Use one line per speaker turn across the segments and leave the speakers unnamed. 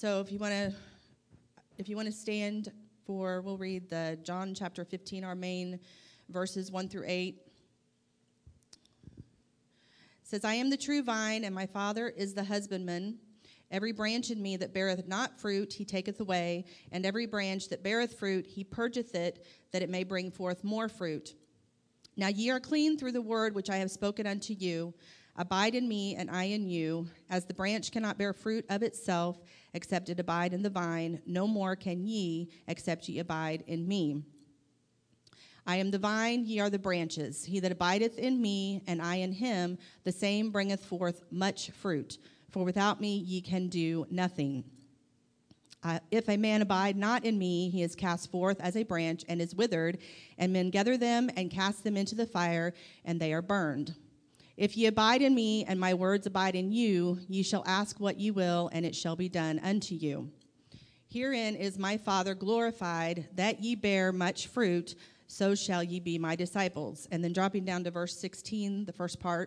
So if you want to stand for, we'll read the John chapter 15, our main verses 1 through 8. It says, I am the true vine, and my Father is the husbandman. Every branch in me that beareth not fruit, he taketh away, and every branch that beareth fruit, he purgeth it, that it may bring forth more fruit. Now ye are clean through the word which I have spoken unto you. Abide in me, and I in you. As the branch cannot bear fruit of itself, except it abide in the vine, no more can ye, except ye abide in me. I am the vine, ye are the branches. He that abideth in me, and I in him, the same bringeth forth much fruit. For without me ye can do nothing. If a man abide not in me, he is cast forth as a branch and is withered, and men gather them and cast them into the fire, and they are burned. If ye abide in me, and my words abide in you, ye shall ask what ye will, and it shall be done unto you. Herein is my Father glorified, that ye bear much fruit, so shall ye be my disciples. And then dropping down to verse 16, the first part.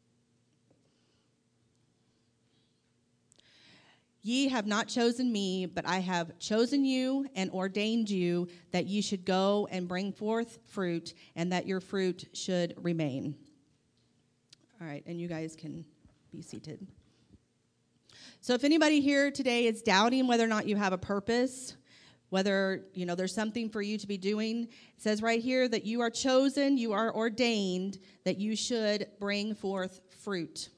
Ye have not chosen me, but I have chosen you and ordained you that ye should go and bring forth fruit, and that your fruit should remain. All right, and you guys can be seated. So if anybody here today is doubting whether or not you have a purpose, whether, there's something for you to be doing, it says right here that you are chosen, you are ordained, that you should bring forth fruit.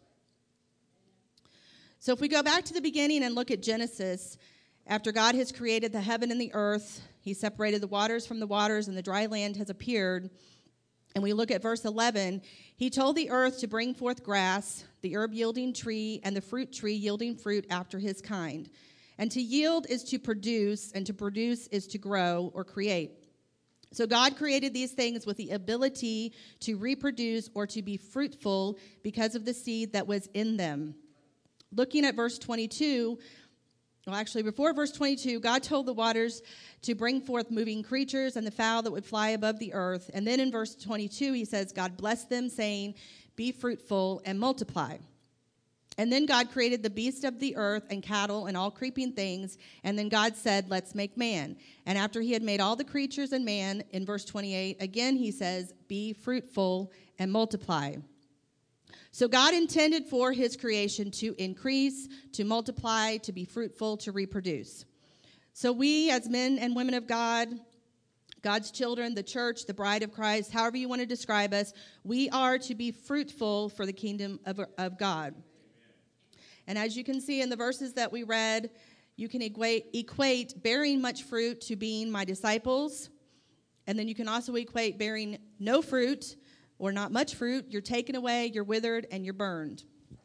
So if we go back to the beginning and look at Genesis, after God has created the heaven and the earth, he separated the waters from the waters, and the dry land has appeared. And we look at verse 11, he told the earth to bring forth grass, the herb-yielding tree, and the fruit tree yielding fruit after his kind. And to yield is to produce, and to produce is to grow or create. So God created these things with the ability to reproduce or to be fruitful because of the seed that was in them. Looking at verse 22, before verse 22, God told the waters to bring forth moving creatures and the fowl that would fly above the earth. And then in verse 22, he says, God blessed them, saying, be fruitful and multiply. And then God created the beasts of the earth and cattle and all creeping things. And then God said, let's make man. And after he had made all the creatures and man, in verse 28, again he says, be fruitful and multiply. So God intended for his creation to increase, to multiply, to be fruitful, to reproduce. So we as men and women of God, God's children, the church, the bride of Christ, however you want to describe us, we are to be fruitful for the kingdom of God. And as you can see in the verses that we read, you can equate bearing much fruit to being my disciples. And then you can also equate bearing no fruit or not much fruit. You're taken away, you're withered, and you're burned.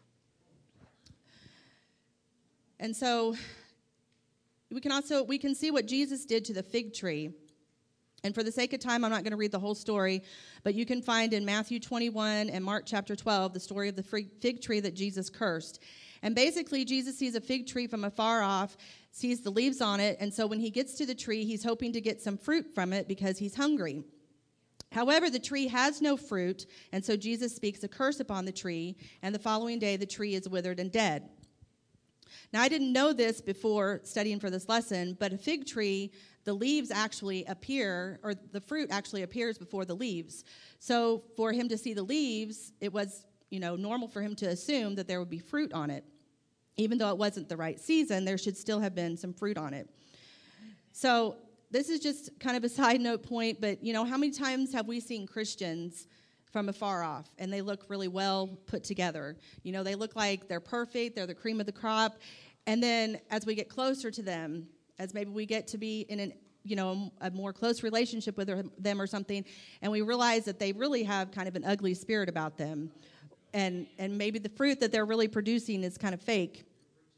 And so we can see what Jesus did to the fig tree. And for the sake of time, I'm not going to read the whole story, but you can find in Matthew 21 and Mark chapter 12 the story of the fig tree that Jesus cursed. And basically, Jesus sees a fig tree from afar off, sees the leaves on it, and so when he gets to the tree, he's hoping to get some fruit from it because he's hungry. However, the tree has no fruit, and so Jesus speaks a curse upon the tree, and the following day the tree is withered and dead. Now, I didn't know this before studying for this lesson, but a fig tree, the leaves actually appear, or the fruit actually appears before the leaves. So for him to see the leaves, it was, normal for him to assume that there would be fruit on it. Even though it wasn't the right season, there should still have been some fruit on it. So this is just kind of a side note point, but, how many times have we seen Christians from afar off, and they look really well put together? They look like they're perfect, they're the cream of the crop, and then as we get closer to them, as maybe we get to be in a more close relationship with them or something, and we realize that they really have kind of an ugly spirit about them, and maybe the fruit that they're really producing is kind of fake.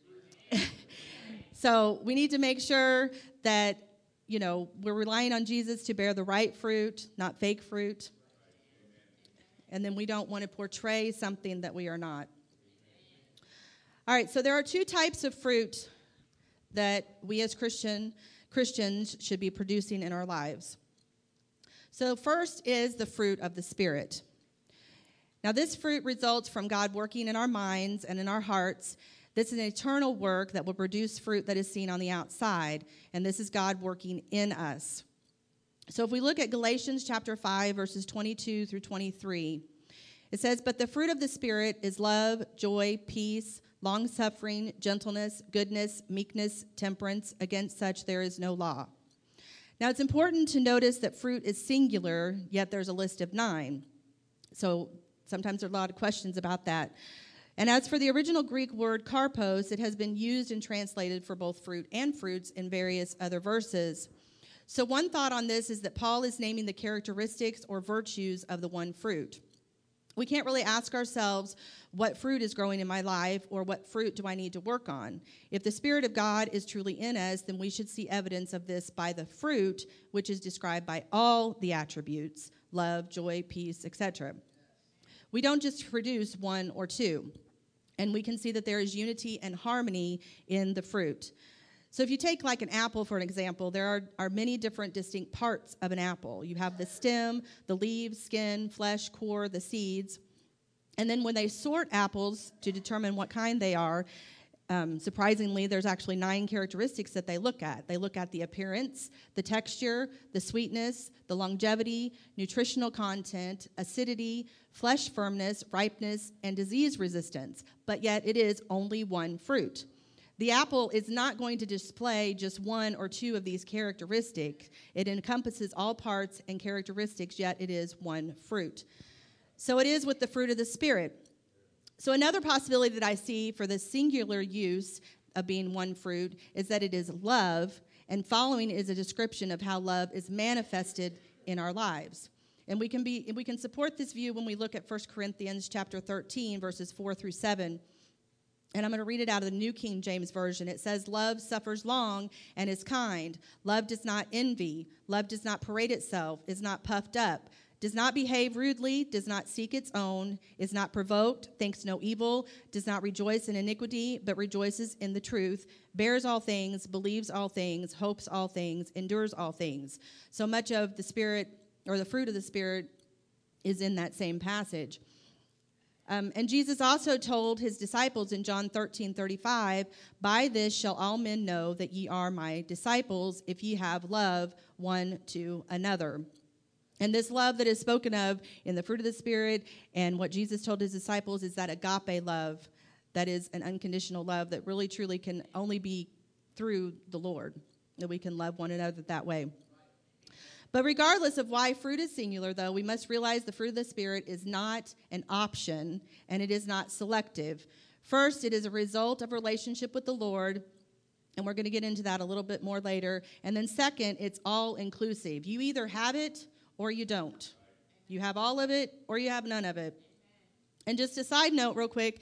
So we need to make sure that, we're relying on Jesus to bear the right fruit, not fake fruit. And then we don't want to portray something that we are not. All right, so there are two types of fruit that we as Christians should be producing in our lives. So first is the fruit of the Spirit. Now, this fruit results from God working in our minds and in our hearts This is an eternal work that will produce fruit that is seen on the outside, and this is God working in us. So if we look at Galatians chapter 5, verses 22 through 23, it says, "But the fruit of the Spirit is love, joy, peace, long-suffering, gentleness, goodness, meekness, temperance. Against such there is no law." Now, it's important to notice that fruit is singular, yet there's a list of 9. So sometimes there are a lot of questions about that. And as for the original Greek word karpos, it has been used and translated for both fruit and fruits in various other verses. So one thought on this is that Paul is naming the characteristics or virtues of the one fruit. We can't really ask ourselves, what fruit is growing in my life, or what fruit do I need to work on? If the Spirit of God is truly in us, then we should see evidence of this by the fruit, which is described by all the attributes, love, joy, peace, etc. We don't just produce 1 or 2, and we can see that there is unity and harmony in the fruit. So if you take like an apple, for an example, there are many different distinct parts of an apple. You have the stem, the leaves, skin, flesh, core, the seeds. And then when they sort apples to determine what kind they are, surprisingly, there's actually 9 characteristics that they look at. They look at the appearance, the texture, the sweetness, the longevity, nutritional content, acidity, flesh firmness, ripeness, and disease resistance. But yet it is only one fruit. The apple is not going to display just 1 or 2 of these characteristics. It encompasses all parts and characteristics, yet it is one fruit. So it is with the fruit of the Spirit. So another possibility that I see for the singular use of being one fruit is that it is love, and following is a description of how love is manifested in our lives. And we can support this view when we look at 1 Corinthians chapter 13, verses 4 through 7. And I'm going to read it out of the New King James Version. It says, "Love suffers long and is kind. Love does not envy. Love does not parade itself, is not puffed up, does not behave rudely, does not seek its own, is not provoked, thinks no evil, does not rejoice in iniquity, but rejoices in the truth, bears all things, believes all things, hopes all things, endures all things." So much of the Spirit, or the fruit of the Spirit, is in that same passage. And Jesus also told his disciples in John 13:35, "By this shall all men know that ye are my disciples, if ye have love one to another." And this love that is spoken of in the fruit of the Spirit and what Jesus told his disciples is that agape love, that is an unconditional love that really truly can only be through the Lord, that we can love one another that way. But regardless of why fruit is singular, though, we must realize the fruit of the Spirit is not an option, and it is not selective. First, it is a result of relationship with the Lord, and we're going to get into that a little bit more later. And then second, it's all-inclusive. You either have it or you don't. You have all of it or you have none of it. And just a side note real quick,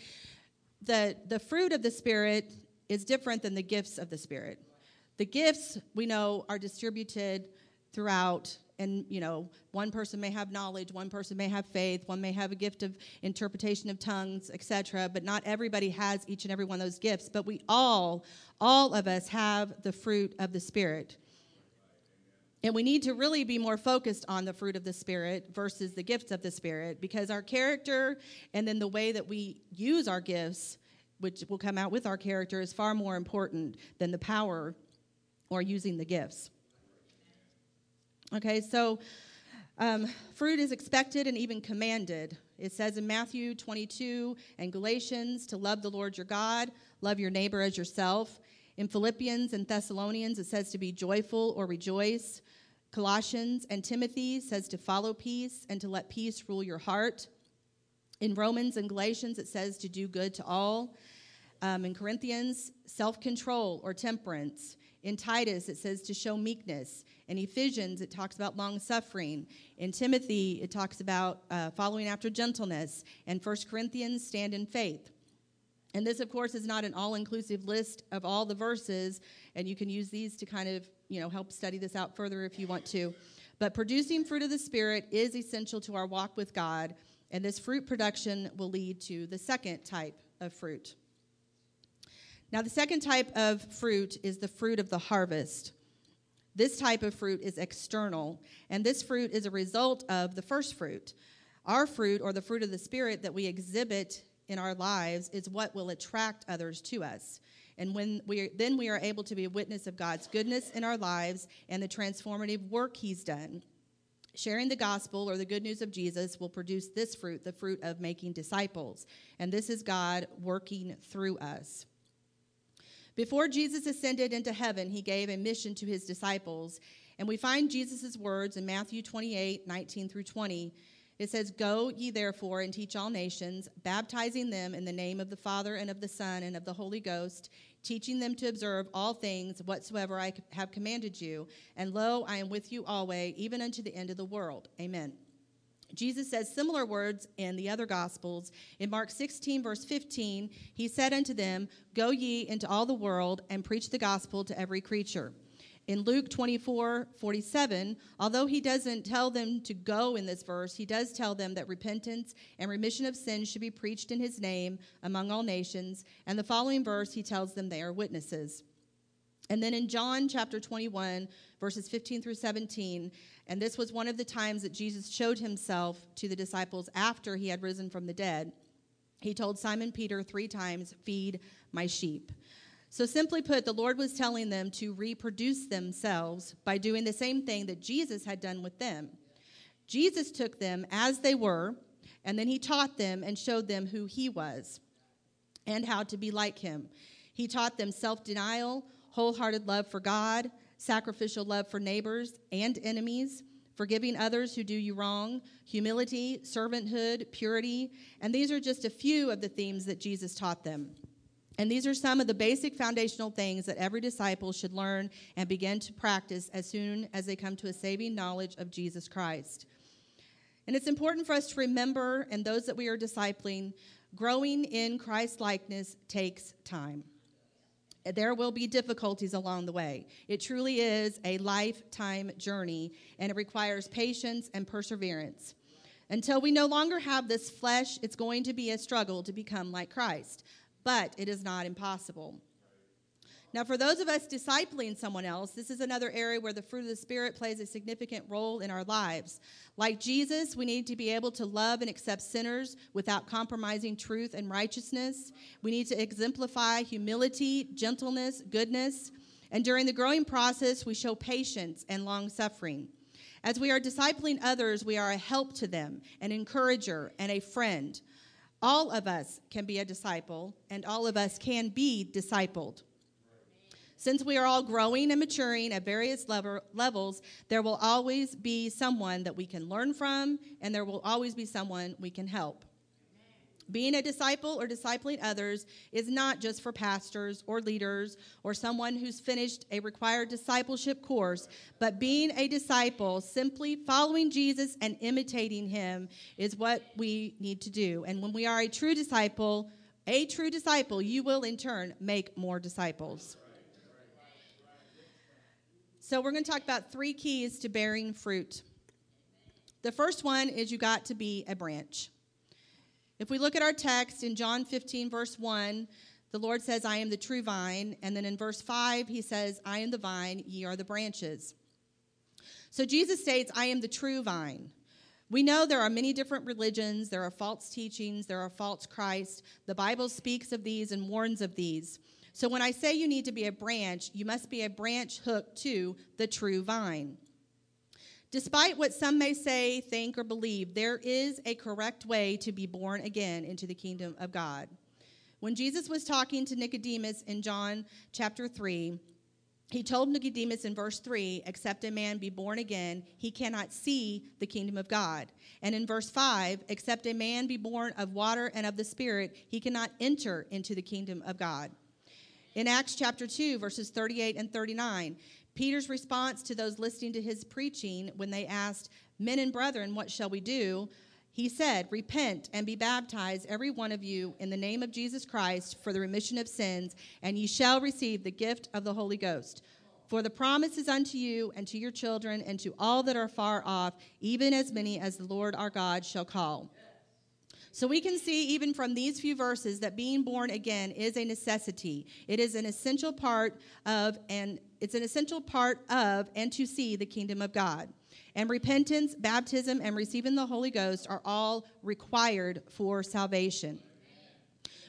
the fruit of the Spirit is different than the gifts of the Spirit. The gifts, we know, are distributed throughout, and one person may have knowledge, one person may have faith, one may have a gift of interpretation of tongues, etc., but not everybody has each and every one of those gifts. But we all of us have the fruit of the Spirit. And we need to really be more focused on the fruit of the Spirit versus the gifts of the Spirit, because our character and then the way that we use our gifts, which will come out with our character, is far more important than the power or using the gifts. Okay, so fruit is expected and even commanded. It says in Matthew 22 and Galatians to love the Lord your God, love your neighbor as yourself. In Philippians and Thessalonians, it says to be joyful or rejoice. Colossians and Timothy says to follow peace and to let peace rule your heart. In Romans and Galatians, it says to do good to all. In Corinthians, self-control or temperance. In Titus, it says to show meekness. In Ephesians, it talks about long-suffering. In Timothy, it talks about following after gentleness. And 1 Corinthians, stand in faith. And this, of course, is not an all-inclusive list of all the verses, and you can use these to kind of, help study this out further if you want to. But producing fruit of the Spirit is essential to our walk with God, and this fruit production will lead to the second type of fruit. Now, the second type of fruit is the fruit of the harvest. This type of fruit is external, and this fruit is a result of the first fruit. Our fruit, or the fruit of the Spirit that we exhibit in our lives is what will attract others to us. And when we are able to be a witness of God's goodness in our lives and the transformative work he's done. Sharing the gospel or the good news of Jesus will produce this fruit, the fruit of making disciples. And this is God working through us. Before Jesus ascended into heaven, he gave a mission to his disciples. And we find Jesus' words in Matthew 28:19 through 20. It says, "Go ye therefore and teach all nations, baptizing them in the name of the Father and of the Son and of the Holy Ghost, teaching them to observe all things whatsoever I have commanded you. And lo, I am with you always, even unto the end of the world." Amen. Jesus says similar words in the other Gospels. In Mark 16, verse 15, he said unto them, "Go ye into all the world and preach the gospel to every creature." In Luke 24:47, although he doesn't tell them to go in this verse, he does tell them that repentance and remission of sins should be preached in his name among all nations. And the following verse, he tells them they are witnesses. And then in John chapter 21, verses 15 through 17, and this was one of the times that Jesus showed himself to the disciples after he had risen from the dead, he told Simon Peter 3 times, "Feed my sheep." So simply put, the Lord was telling them to reproduce themselves by doing the same thing that Jesus had done with them. Jesus took them as they were, and then he taught them and showed them who he was and how to be like him. He taught them self-denial, wholehearted love for God, sacrificial love for neighbors and enemies, forgiving others who do you wrong, humility, servanthood, purity. And these are just a few of the themes that Jesus taught them. And these are some of the basic foundational things that every disciple should learn and begin to practice as soon as they come to a saving knowledge of Jesus Christ. And it's important for us to remember, and those that we are discipling, growing in Christ likeness takes time. There will be difficulties along the way. It truly is a lifetime journey, and it requires patience and perseverance. Until we no longer have this flesh, it's going to be a struggle to become like Christ. But it is not impossible. Now, for those of us discipling someone else, this is another area where the fruit of the Spirit plays a significant role in our lives. Like Jesus, we need to be able to love and accept sinners without compromising truth and righteousness. We need to exemplify humility, gentleness, goodness. And during the growing process, we show patience and long-suffering. As we are discipling others, we are a help to them, an encourager, and a friend. All of us can be a disciple, and all of us can be discipled. Since we are all growing and maturing at various levels, there will always be someone that we can learn from, and there will always be someone we can help. Being a disciple or discipling others is not just for pastors or leaders or someone who's finished a required discipleship course, but being a disciple, simply following Jesus and imitating him, is what we need to do. And when we are a true disciple, you will in turn make more disciples. So we're going to talk about 3 keys to bearing fruit. The first one is you got to be a branch. If we look at our text in John 15, verse 1, the Lord says, "I am the true vine." And then in verse 5, he says, "I am the vine, ye are the branches." So Jesus states, "I am the true vine." We know there are many different religions. There are false teachings. There are false Christs. The Bible speaks of these and warns of these. So when I say you need to be a branch, you must be a branch hooked to the true vine. Despite what some may say, think, or believe, there is a correct way to be born again into the kingdom of God. When Jesus was talking to Nicodemus in John chapter 3, he told Nicodemus in verse 3, "Except a man be born again, he cannot see the kingdom of God." And in verse 5, "Except a man be born of water and of the Spirit, he cannot enter into the kingdom of God." In Acts chapter 2, verses 38 and 39, Peter's response to those listening to his preaching when they asked, "Men and brethren, what shall we do?" He said, "Repent and be baptized, every one of you, in the name of Jesus Christ for the remission of sins, and ye shall receive the gift of the Holy Ghost. For the promise is unto you and to your children and to all that are far off, even as many as the Lord our God shall call." So we can see even from these few verses that being born again is a necessity. It is an essential part of and to see the kingdom of God. And repentance, baptism, and receiving the Holy Ghost are all required for salvation.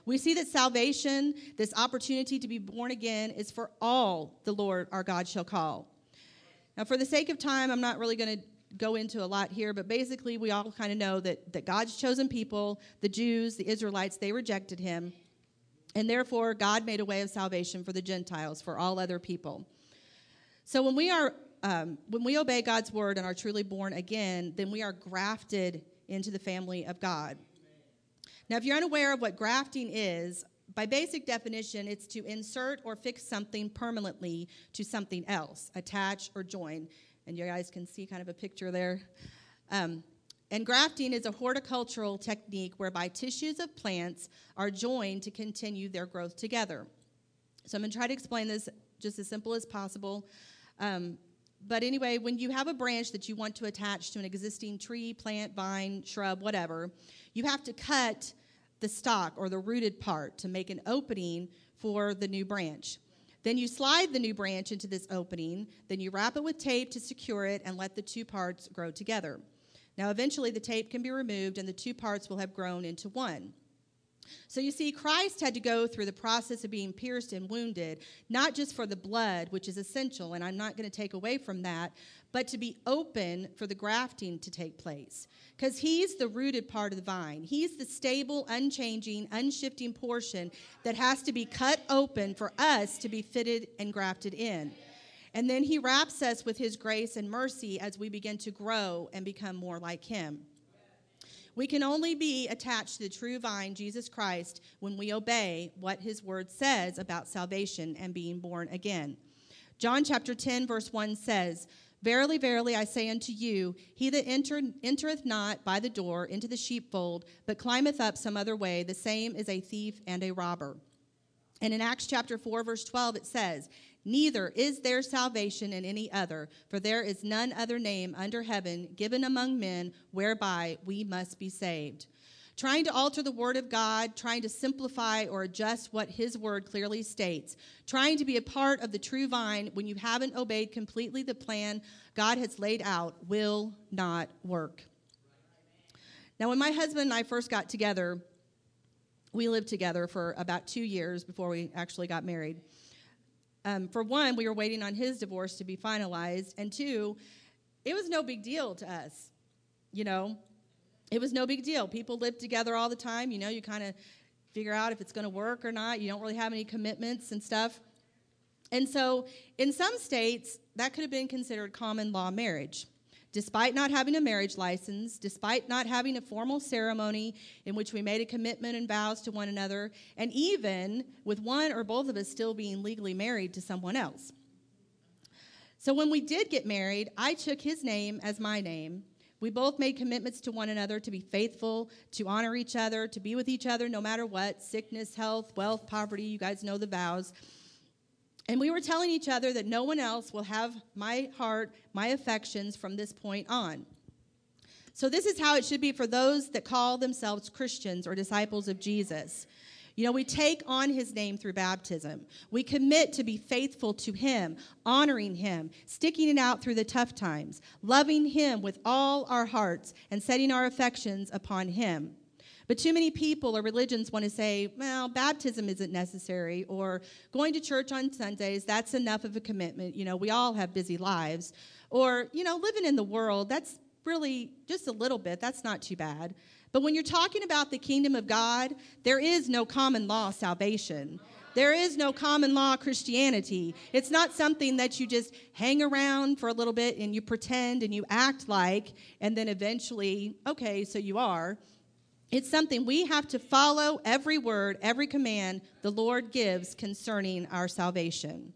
We see that salvation, this opportunity to be born again, is for all the Lord our God shall call. Now, for the sake of time, I'm not really going to go into a lot here, but basically we all kind of know that God's chosen people, the Jews, the Israelites, they rejected him. And therefore, God made a way of salvation for the Gentiles, for all other people. So when we obey God's word and are truly born again, then we are grafted into the family of God. Now, if you're unaware of what grafting is, by basic definition, it's to insert or fix something permanently to something else, attach or join. And you guys can see kind of a picture there. And grafting is a horticultural technique whereby tissues of plants are joined to continue their growth together. So I'm going to try to explain this just as simple as possible. But anyway, when you have a branch that you want to attach to an existing tree, plant, vine, shrub, whatever, you have to cut the stalk or the rooted part to make an opening for the new branch. Then you slide the new branch into this opening. Then you wrap it with tape to secure it and let the two parts grow together. Now, eventually, the tape can be removed, and the two parts will have grown into one. So you see, Christ had to go through the process of being pierced and wounded, not just for the blood, which is essential, and I'm not going to take away from that, but to be open for the grafting to take place. Because he's the rooted part of the vine. He's the stable, unchanging, unshifting portion that has to be cut open for us to be fitted and grafted in. And then he wraps us with his grace and mercy as we begin to grow and become more like him. We can only be attached to the true vine, Jesus Christ, when we obey what his word says about salvation and being born again. John chapter 10, verse 1 says, "Verily, verily, I say unto you, he that entereth not by the door into the sheepfold, but climbeth up some other way, the same is a thief and a robber." And in Acts chapter 4, verse 12, it says, "Neither is there salvation in any other, for there is none other name under heaven given among men whereby we must be saved." Trying to alter the word of God, trying to simplify or adjust what his word clearly states, trying to be a part of the true vine when you haven't obeyed completely the plan God has laid out will not work. Now, when my husband and I first got together, we lived together for about 2 years before we actually got married. For one, we were waiting on his divorce to be finalized. And two, it was no big deal to us. You know, it was no big deal. People live together all the time. You know, you kind of figure out if it's going to work or not. You don't really have any commitments and stuff. And so in some states, that could have been considered common law marriage. Despite not having a marriage license, despite not having a formal ceremony in which we made a commitment and vows to one another, and even with one or both of us still being legally married to someone else. So when we did get married, I took his name as my name. We both made commitments to one another to be faithful, to honor each other, to be with each other no matter what, sickness, health, wealth, poverty, you guys know the vows. And we were telling each other that no one else will have my heart, my affections from this point on. So this is how it should be for those that call themselves Christians or disciples of Jesus. You know, we take on his name through baptism. We commit to be faithful to him, honoring him, sticking it out through the tough times, loving him with all our hearts, and setting our affections upon him. But too many people or religions want to say, well, baptism isn't necessary, or going to church on Sundays, that's enough of a commitment. You know, we all have busy lives. Or, you know, living in the world, that's really just a little bit. That's not too bad. But when you're talking about the kingdom of God, there is no common law salvation. There is no common law Christianity. It's not something that you just hang around for a little bit and you pretend and you act like, and then eventually, okay, so you are. It's something we have to follow every word, every command the Lord gives concerning our salvation.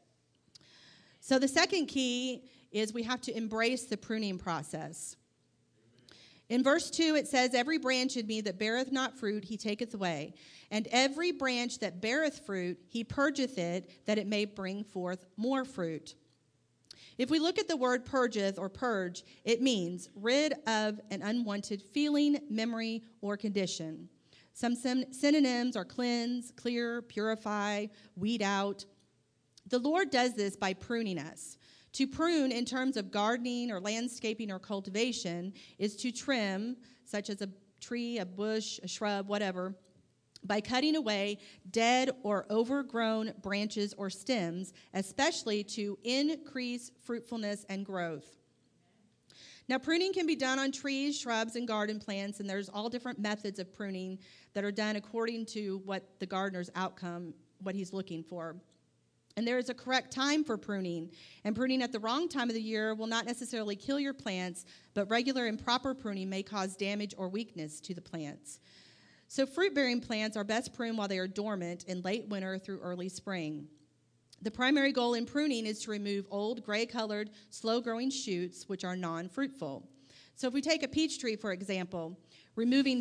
So the second key is we have to embrace the pruning process. In verse 2, it says, "Every branch in me that beareth not fruit, he taketh away. And every branch that beareth fruit, he purgeth it, that it may bring forth more fruit." If we look at the word purgeth or purge, it means rid of an unwanted feeling, memory, or condition. Some synonyms are cleanse, clear, purify, weed out. The Lord does this by pruning us. To prune in terms of gardening or landscaping or cultivation is to trim, such as a tree, a bush, a shrub, whatever. by cutting away dead or overgrown branches or stems, especially to increase fruitfulness and growth. Now, pruning can be done on trees, shrubs, and garden plants, and there's all different methods of pruning that are done according to what the gardener's outcome, what he's looking for. And there is a correct time for pruning, and pruning at the wrong time of the year will not necessarily kill your plants, but regular and proper pruning may cause damage or weakness to the plants. So fruit-bearing plants are best pruned while they are dormant in late winter through early spring. The primary goal in pruning is to remove old, gray-colored, slow-growing shoots, which are non-fruitful. So if we take a peach tree, for example, removing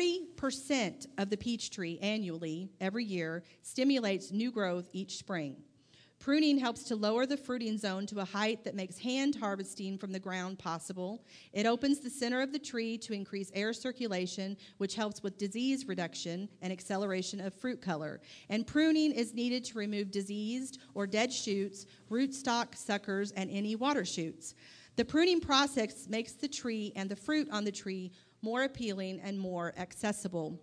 40% of the peach tree annually, every year, stimulates new growth each spring. Pruning helps to lower the fruiting zone to a height that makes hand harvesting from the ground possible. It opens the center of the tree to increase air circulation, which helps with disease reduction and acceleration of fruit color. And pruning is needed to remove diseased or dead shoots, rootstock, suckers, and any water shoots. The pruning process makes the tree and the fruit on the tree more appealing and more accessible.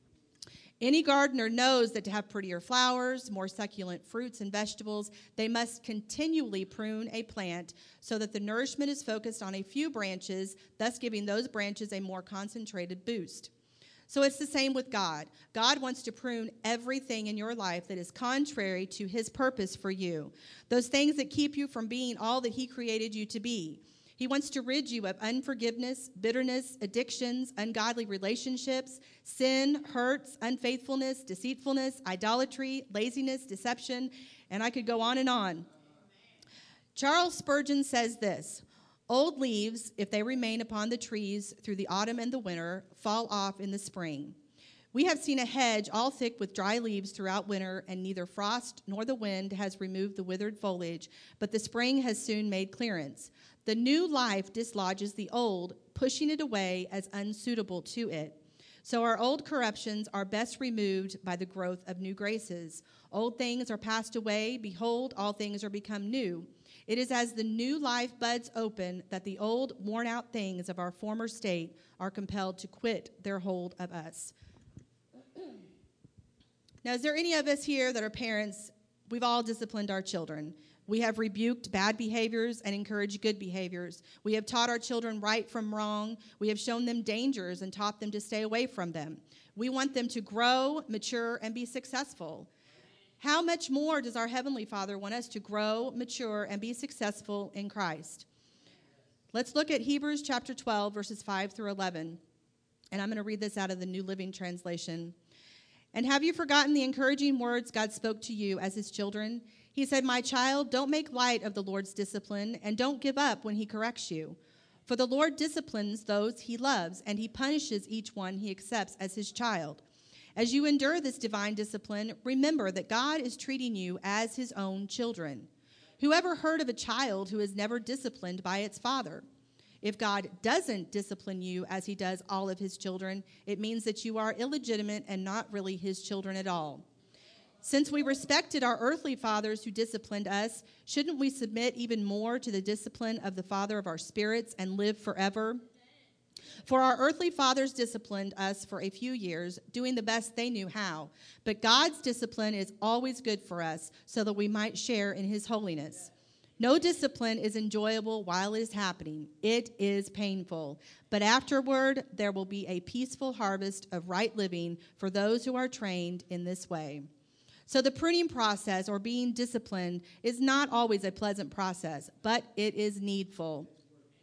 Any gardener knows that to have prettier flowers, more succulent fruits and vegetables, they must continually prune a plant so that the nourishment is focused on a few branches, thus giving those branches a more concentrated boost. So it's the same with God. God wants to prune everything in your life that is contrary to his purpose for you. Those things that keep you from being all that he created you to be. He wants to rid you of unforgiveness, bitterness, addictions, ungodly relationships, sin, hurts, unfaithfulness, deceitfulness, idolatry, laziness, deception, and I could go on and on. Charles Spurgeon says this: "Old leaves, if they remain upon the trees through the autumn and the winter, fall off in the spring. We have seen a hedge all thick with dry leaves throughout winter, and neither frost nor the wind has removed the withered foliage, but the spring has soon made clearance. The new life dislodges the old, pushing it away as unsuitable to it. So our old corruptions are best removed by the growth of new graces. Old things are passed away. Behold, all things are become new. It is as the new life buds open that the old, worn-out things of our former state are compelled to quit their hold of us." Now, is there any of us here that are parents? We've all disciplined our children. We have rebuked bad behaviors and encouraged good behaviors. We have taught our children right from wrong. We have shown them dangers and taught them to stay away from them. We want them to grow, mature, and be successful. How much more does our Heavenly Father want us to grow, mature, and be successful in Christ? Let's look at Hebrews chapter 12, verses 5 through 11. And I'm going to read this out of the New Living Translation. "And have you forgotten the encouraging words God spoke to you as his children? He said, 'My child, don't make light of the Lord's discipline, and don't give up when he corrects you. For the Lord disciplines those he loves, and he punishes each one he accepts as his child. As you endure this divine discipline, remember that God is treating you as his own children. Who ever heard of a child who is never disciplined by its father? If God doesn't discipline you as he does all of his children, it means that you are illegitimate and not really his children at all. Since we respected our earthly fathers who disciplined us, shouldn't we submit even more to the discipline of the Father of our spirits and live forever? For our earthly fathers disciplined us for a few years, doing the best they knew how. But God's discipline is always good for us, so that we might share in his holiness. No discipline is enjoyable while it is happening. It is painful. But afterward, there will be a peaceful harvest of right living for those who are trained in this way." So the pruning process, or being disciplined, is not always a pleasant process, but it is needful.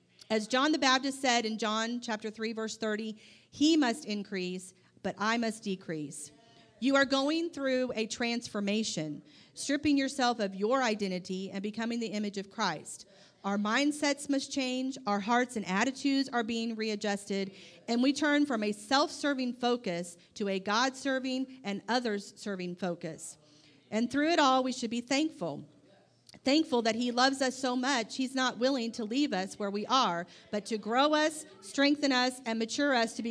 As John the Baptist said in John chapter 3, verse 30, "He must increase, but I must decrease." You are going through a transformation, stripping yourself of your identity and becoming the image of Christ. Our mindsets must change, our hearts and attitudes are being readjusted, and we turn from a self-serving focus to a God-serving and others-serving focus. And through it all, we should be thankful. Thankful that he loves us so much, he's not willing to leave us where we are, but to grow us, strengthen us, and mature us to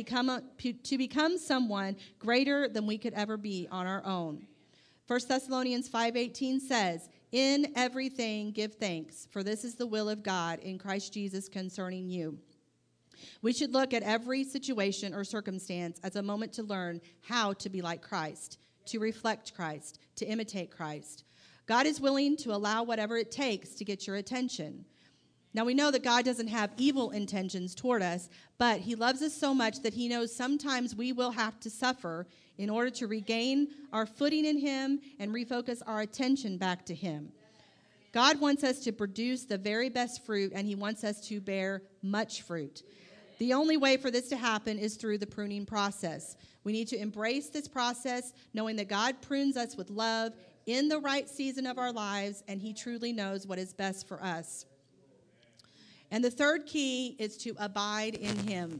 become someone greater than we could ever be on our own. 1 Thessalonians 5:18 says, "In everything give thanks, for this is the will of God in Christ Jesus concerning you." We should look at every situation or circumstance as a moment to learn how to be like Christ, to reflect Christ, to imitate Christ. God is willing to allow whatever it takes to get your attention. Now, we know that God doesn't have evil intentions toward us, but he loves us so much that he knows sometimes we will have to suffer in order to regain our footing in him and refocus our attention back to him. God wants us to produce the very best fruit, and he wants us to bear much fruit. The only way for this to happen is through the pruning process. We need to embrace this process, knowing that God prunes us with love in the right season of our lives, and he truly knows what is best for us. And the third key is to abide in him.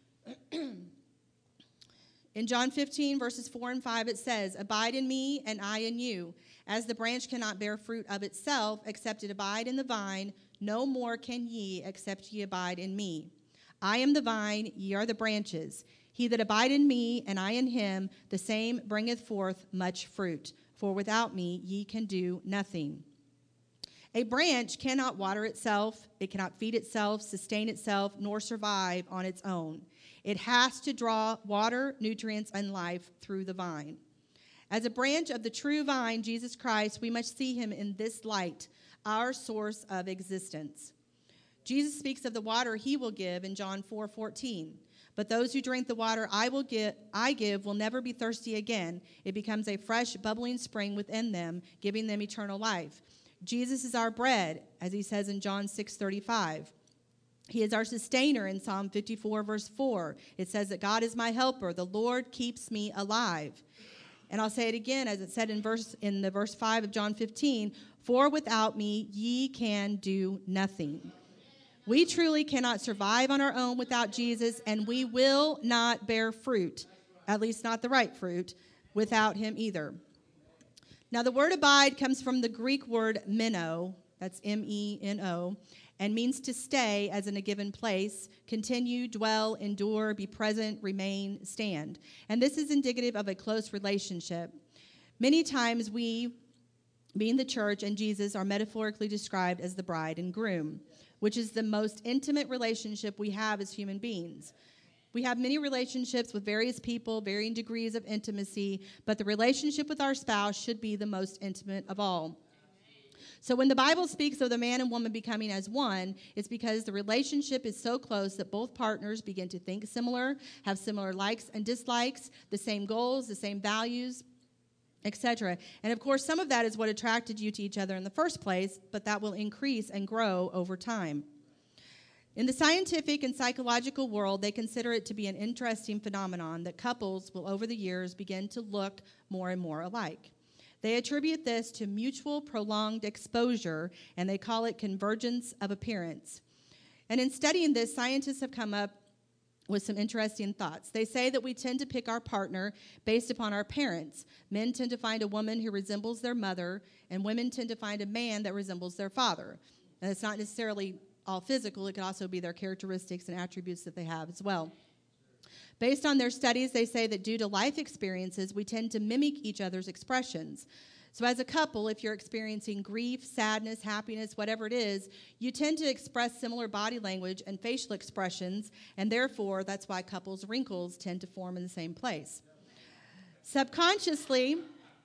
In John 15, verses 4 and 5, it says, "Abide in me, and I in you. As the branch cannot bear fruit of itself, except it abide in the vine, no more can ye, except ye abide in me. I am the vine, ye are the branches. He that abide in me, and I in him, the same bringeth forth much fruit. For without me ye can do nothing." A branch cannot water itself, it cannot feed itself, sustain itself, nor survive on its own. It has to draw water, nutrients, and life through the vine. As a branch of the true vine, Jesus Christ, we must see him in this light, our source of existence. Jesus speaks of the water he will give in John 4:14. "But those who drink the water I give will never be thirsty again. It becomes a fresh, bubbling spring within them, giving them eternal life." Jesus is our bread, as he says in John 6:35. He is our sustainer in Psalm 54, verse 4. It says that God is my helper. The Lord keeps me alive. And I'll say it again, as it said in verse 5 of John 15, "For without me ye can do nothing." We truly cannot survive on our own without Jesus, and we will not bear fruit, at least not the right fruit, without him either. Now, the word abide comes from the Greek word meno, that's M-E-N-O, and means to stay as in a given place, continue, dwell, endure, be present, remain, stand. And this is indicative of a close relationship. Many times we, being the church and Jesus, are metaphorically described as the bride and groom, which is the most intimate relationship we have as human beings. We have many relationships with various people, varying degrees of intimacy, but the relationship with our spouse should be the most intimate of all. So when the Bible speaks of the man and woman becoming as one, it's because the relationship is so close that both partners begin to think similar, have similar likes and dislikes, the same goals, the same values, etc. And of course, some of that is what attracted you to each other in the first place, but that will increase and grow over time. In the scientific and psychological world, they consider it to be an interesting phenomenon that couples will, over the years, begin to look more and more alike. They attribute this to mutual prolonged exposure, and they call it convergence of appearance. And in studying this, scientists have come up with some interesting thoughts. They say that we tend to pick our partner based upon our parents. Men tend to find a woman who resembles their mother, and women tend to find a man that resembles their father. And it's not necessarily all physical. It could also be their characteristics and attributes that they have as well. Based on their studies, they say that due to life experiences, we tend to mimic each other's expressions. So as a couple, if you're experiencing grief, sadness, happiness, whatever it is, you tend to express similar body language and facial expressions, and therefore, that's why couples' wrinkles tend to form in the same place. Subconsciously,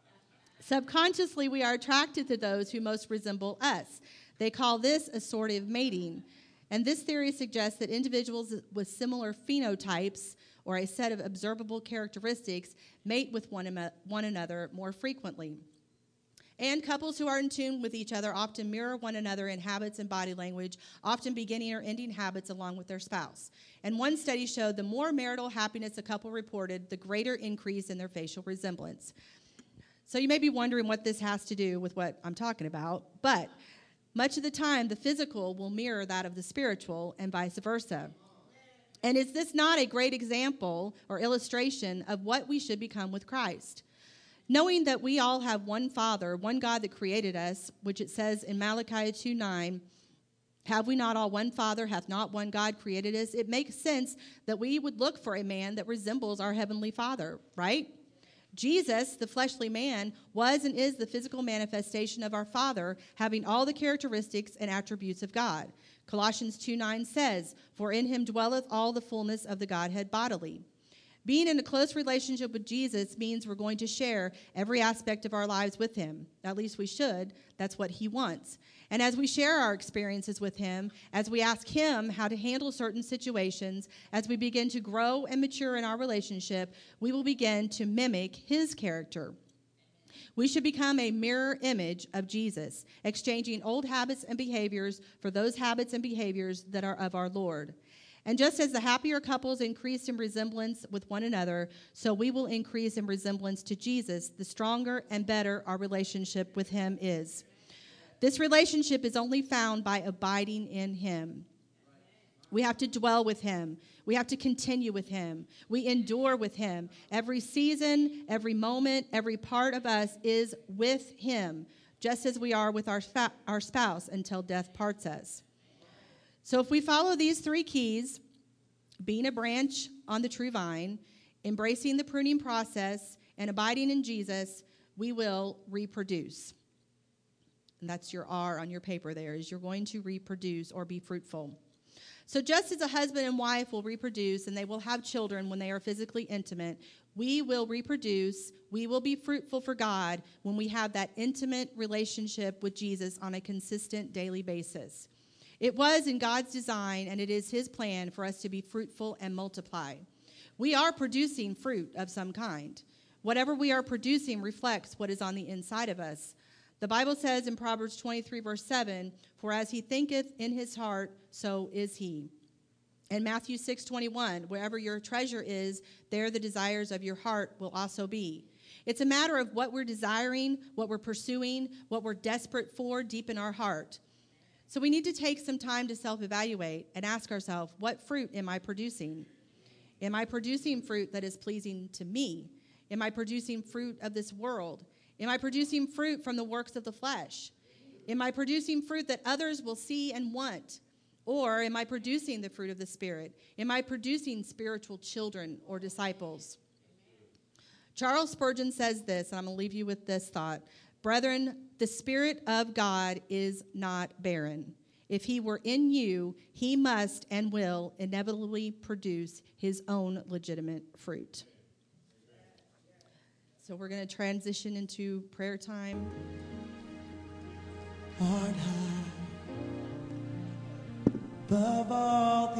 we are attracted to those who most resemble us. They call this assortative mating. And this theory suggests that individuals with similar phenotypes or a set of observable characteristics mate with one another more frequently. And couples who are in tune with each other often mirror one another in habits and body language, often beginning or ending habits along with their spouse. And one study showed the more marital happiness a couple reported, the greater increase in their facial resemblance. So you may be wondering what this has to do with what I'm talking about, but much of the time, the physical will mirror that of the spiritual and vice versa. And is this not a great example or illustration of what we should become with Christ? Knowing that we all have one Father, one God that created us, which it says in Malachi 2:9, "Have we not all one Father? Hath not one God created us?" It makes sense that we would look for a man that resembles our Heavenly Father, right? Jesus, the fleshly man, was and is the physical manifestation of our Father, having all the characteristics and attributes of God. Colossians 2:9 says, "For in him dwelleth all the fullness of the Godhead bodily." Being in a close relationship with Jesus means we're going to share every aspect of our lives with him. At least we should. That's what he wants. And as we share our experiences with him, as we ask him how to handle certain situations, as we begin to grow and mature in our relationship, we will begin to mimic his character. We should become a mirror image of Jesus, exchanging old habits and behaviors for those habits and behaviors that are of our Lord. And just as the happier couples increase in resemblance with one another, so we will increase in resemblance to Jesus, the stronger and better our relationship with him is. This relationship is only found by abiding in him. We have to dwell with him. We have to continue with him. We endure with him. Every season, every moment, every part of us is with him, just as we are with our spouse until death parts us. So if we follow these three keys, being a branch on the true vine, embracing the pruning process, and abiding in Jesus, we will reproduce. And that's your R on your paper there, is you're going to reproduce or be fruitful. So just as a husband and wife will reproduce and they will have children when they are physically intimate, we will reproduce, we will be fruitful for God when we have that intimate relationship with Jesus on a consistent daily basis. It was in God's design, and it is his plan for us to be fruitful and multiply. We are producing fruit of some kind. Whatever we are producing reflects what is on the inside of us. The Bible says in Proverbs 23, verse 7, "For as he thinketh in his heart, so is he." And Matthew 6:21, "Wherever your treasure is, there the desires of your heart will also be." It's a matter of what we're desiring, what we're pursuing, what we're desperate for deep in our heart. So we need to take some time to self-evaluate and ask ourselves, what fruit am I producing? Am I producing fruit that is pleasing to me? Am I producing fruit of this world? Am I producing fruit from the works of the flesh? Am I producing fruit that others will see and want? Or am I producing the fruit of the Spirit? Am I producing spiritual children or disciples? Charles Spurgeon says this, and I'm going to leave you with this thought. "Brethren, the Spirit of God is not barren. If he were in you, he must and will inevitably produce his own legitimate fruit." So we're going to transition into prayer time. Heart high above all